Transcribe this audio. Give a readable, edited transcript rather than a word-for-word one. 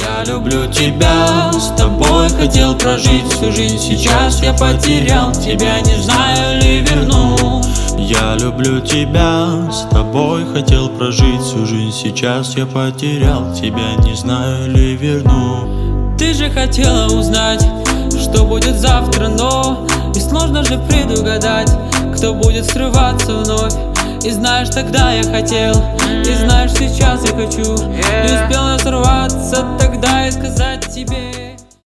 Я люблю тебя, с тобой хотел прожить всю жизнь. Сейчас я потерял тебя, не знаю ли верну. Я люблю тебя, с тобой хотел прожить всю жизнь. Сейчас я потерял тебя, не знаю ли верну. Ты же хотела узнать, что будет завтра, но и сложно же предугадать, кто будет срываться вновь. И знаешь, тогда я хотел, и знаешь, сейчас я хочу. Не успел я сорваться тогда и сказать тебе.